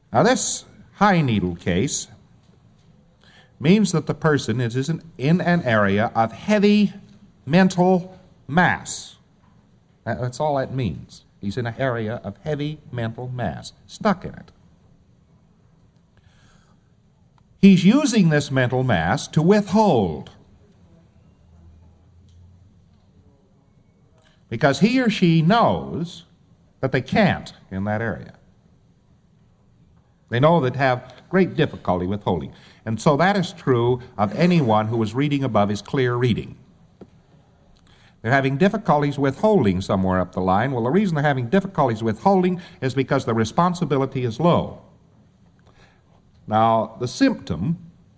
Now, this high needle case means that the person is in an area of heavy mental mass. That's all that means. He's in an area of heavy mental mass, stuck in it. He's using this mental mass to withhold, because he or she knows that they can't in that area. They know that have great difficulty withholding. And so that is true of anyone who is reading above his clear reading. They're having difficulties withholding somewhere up the line. Well, the reason they're having difficulties withholding is because the responsibility is low. Now, the symptom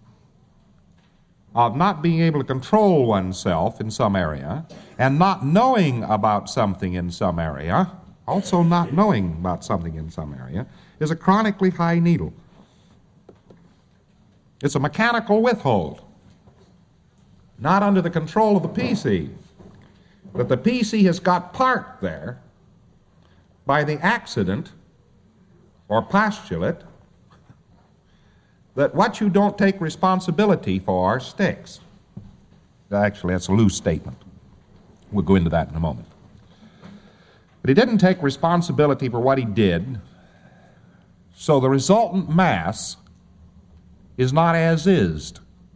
of not being able to control oneself in some area and not knowing about something in some area, also not knowing about something in some area, is a chronically high needle. It's a mechanical withhold, not under the control of the PC, but the PC has got parked there by the accident or postulate that what you don't take responsibility for sticks. Actually, that's a loose statement. We'll go into that in a moment. But he didn't take responsibility for what he did, so the resultant mass is not as is.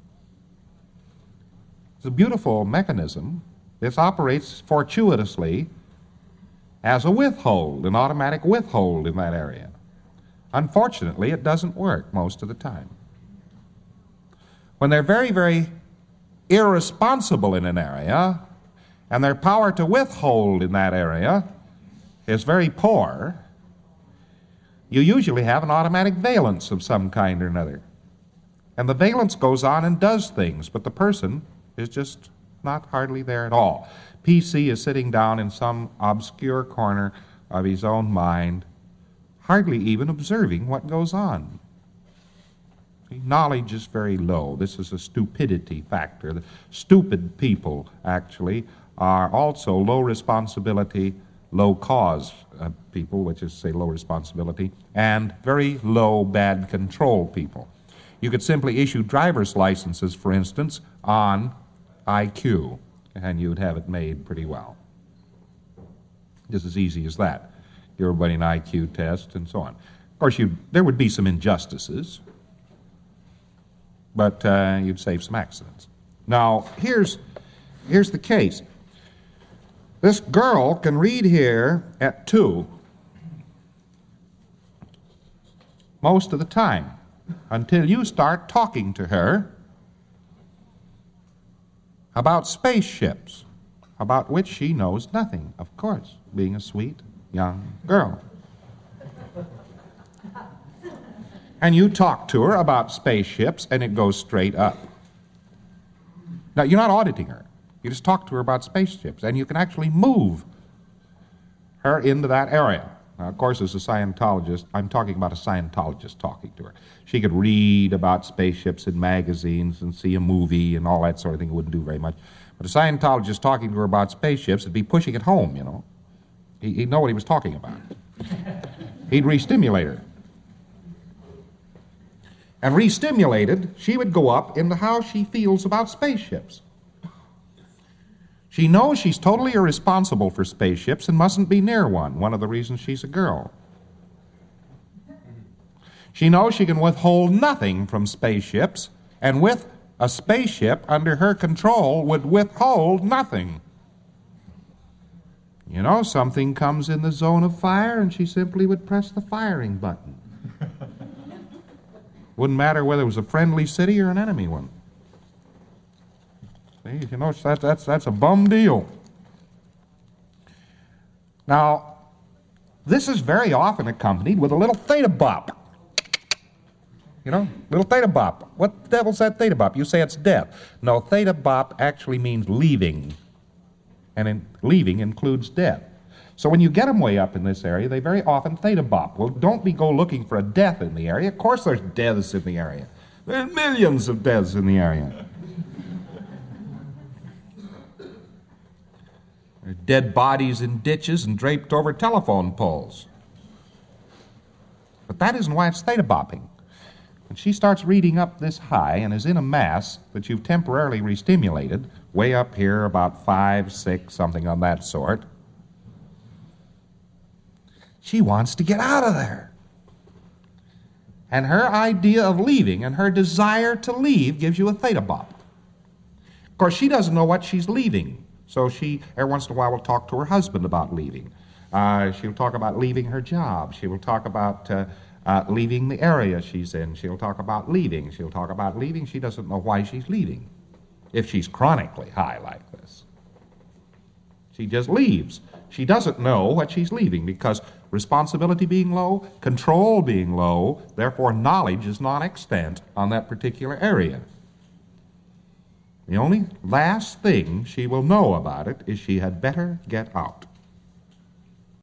It's a beautiful mechanism. This operates fortuitously as a withhold, an automatic withhold in that area. Unfortunately, it doesn't work most of the time. When they're very, very irresponsible in an area, and their power to withhold in that area is very poor, you usually have an automatic valence of some kind or another. And the valence goes on and does things, but the person is just not hardly there at all. PC is sitting down in some obscure corner of his own mind, hardly even observing what goes on. See, knowledge is very low. This is a stupidity factor. The stupid people, actually, are also low responsibility, low cause people, which is, say, low responsibility, and very low bad control people. You could simply issue driver's licenses, for instance, on IQ, and you would have it made pretty well. Just as easy as that. Give everybody an IQ test and so on. Of course, there would be some injustices, but you'd save some accidents. Now, here's the case. This girl can read here at 2 most of the time until you start talking to her about spaceships, about which she knows nothing, of course, being a sweet young girl. And you talk to her about spaceships, and it goes straight up. Now, you're not auditing her. You just talk to her about spaceships, and you can actually move her into that area. Now, of course, as a Scientologist, I'm talking about a Scientologist talking to her. She could read about spaceships in magazines and see a movie and all that sort of thing. It wouldn't do very much. But a Scientologist talking to her about spaceships would be pushing it home, you know. He'd know what he was talking about. He'd re-stimulate her. And re-stimulated, she would go up into how she feels about spaceships. She knows she's totally irresponsible for spaceships and mustn't be near one of the reasons she's a girl. She knows she can withhold nothing from spaceships, and with a spaceship under her control would withhold nothing. You know, something comes in the zone of fire, and she simply would press the firing button. Wouldn't matter whether it was a friendly city or an enemy one. See, you know, that's a bum deal. Now, this is very often accompanied with a little theta bop. You know, little theta bop. What the devil's that theta bop? You say it's death. No, theta bop actually means leaving. And leaving includes death. So when you get them way up in this area, they very often theta bop. Well, don't go looking for a death in the area. Of course there's deaths in the area. There's millions of deaths in the area. There's dead bodies in ditches and draped over telephone poles. But that isn't why it's theta bopping. When she starts reading up this high and is in a mass that you've temporarily restimulated, way up here, about 5, 6, something on that sort, she wants to get out of there. And her idea of leaving and her desire to leave gives you a theta bop. Of course, she doesn't know what she's leaving, so she, every once in a while, will talk to her husband about leaving. She'll talk about leaving her job. She will talk about leaving the area she's in. She'll talk about leaving. She'll talk about leaving. She doesn't know why she's leaving, if she's chronically high like this. She just leaves. She doesn't know what she's leaving because responsibility being low, control being low, therefore knowledge is non-extant on that particular area. The only last thing she will know about it is she had better get out.